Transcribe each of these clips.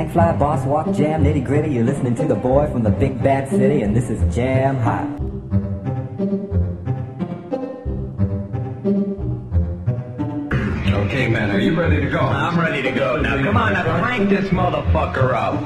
Tank Fly, Boss Walk, Jam, Nitty Gritty. You're listening to the boy from the big bad city, and this is Jam Hot. Okay, man, are you ready to go? I'm ready to go. Now, come on, now crank this motherfucker up.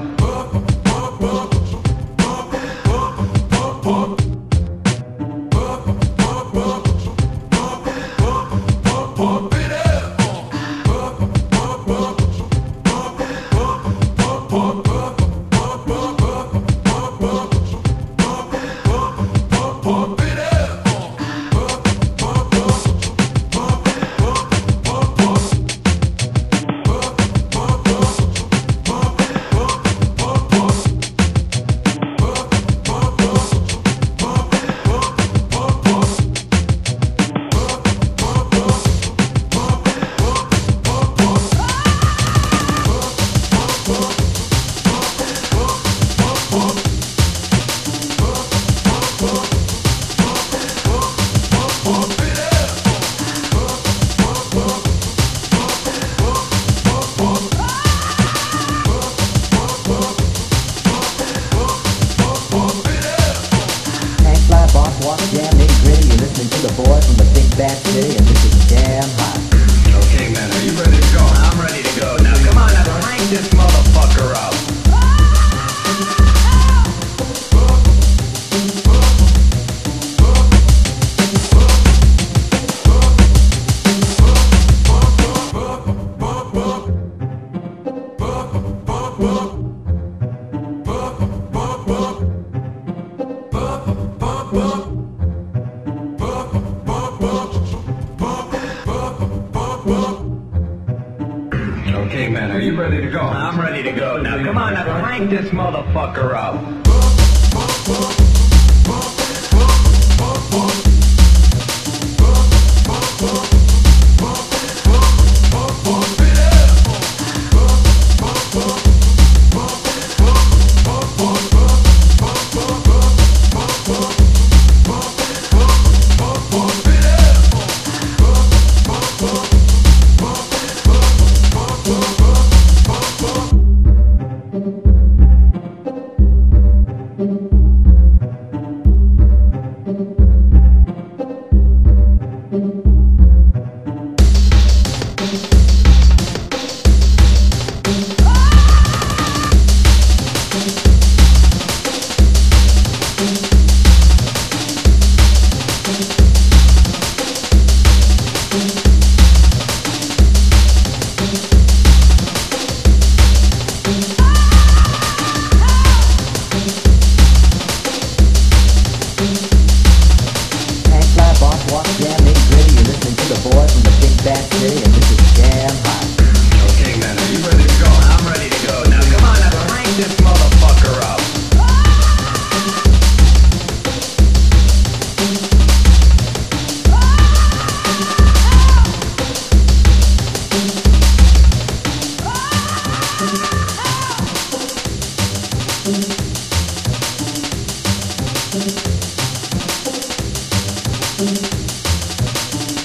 Walk, Jam, Nitty Gritty. You're listening to the boy from the big bad city, and this is Jam Hot. Okay, man, are you ready to go? I'm ready to go. Now, come on, now crank this motherfucker up. Okay, man, are you ready to go? I'm ready to go. Now, come on, now crank this motherfucker up. Tank Fly, Boss Walk, Jam,